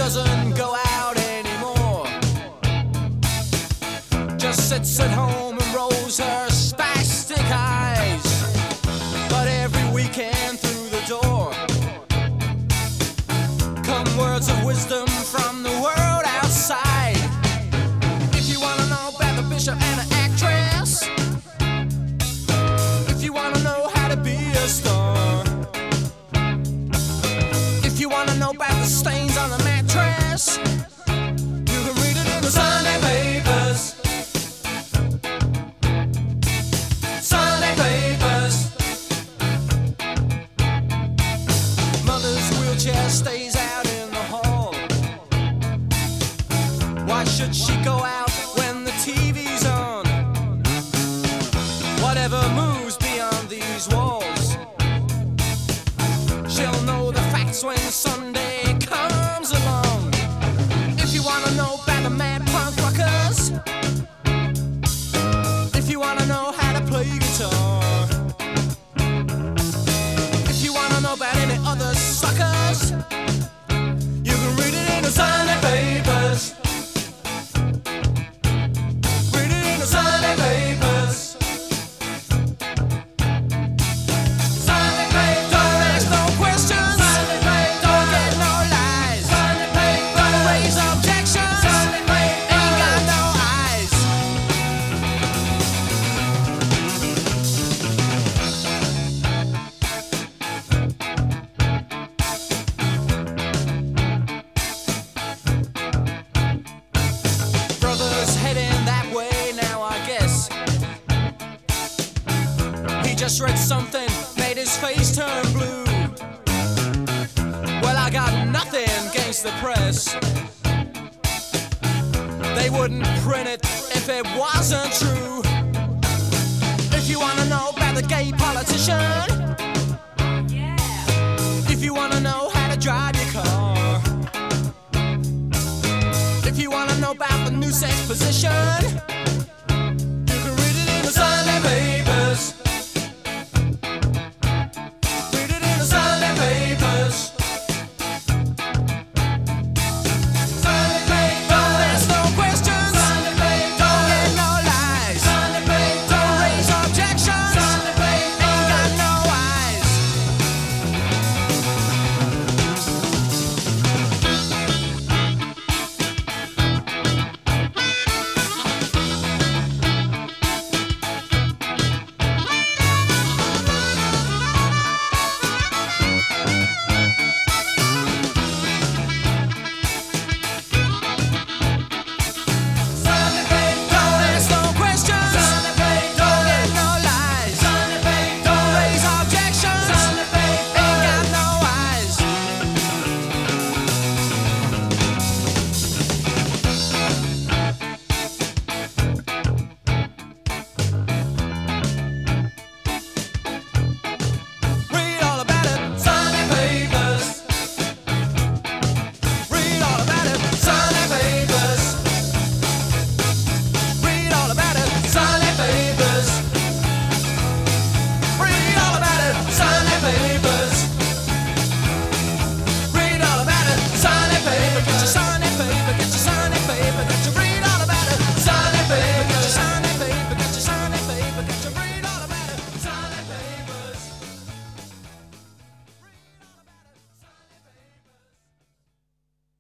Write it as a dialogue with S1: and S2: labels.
S1: doesn't go out anymore. Just sits at home and rolls her spastic eyes. But every weekend through the door come words of wisdom from the world outside. If you wanna know about the bishop and an actress, if you wanna know how to be a star, if you wanna know about the stains on the mattress, you can read it in the Sunday papers. Sunday papers. Mother's wheelchair stays out in the hall. Why should she go out when the TV's on? Whatever moves beyond these walls, she'll know the facts when Sunday comes along. If you wanna know about the mad punk rockers, if you wanna know how to play guitar, if you wanna know about any other suckers, you can read it in the Sunday papers. Read it in the Sunday papers. Sunday papers. Don't ask no questions. Sunday papers. Don't get no lies. Sunday papers. Don't raise objections. Sunday papers. Ain't got no eyes. Brother's heading that way now, I guess. He just read something, made his face turn blue. Well, I got nothing against the press. They wouldn't print it if it wasn't true. If you wanna know about the gay politician, if you wanna know how to drive your car, if you wanna know about the new sex position,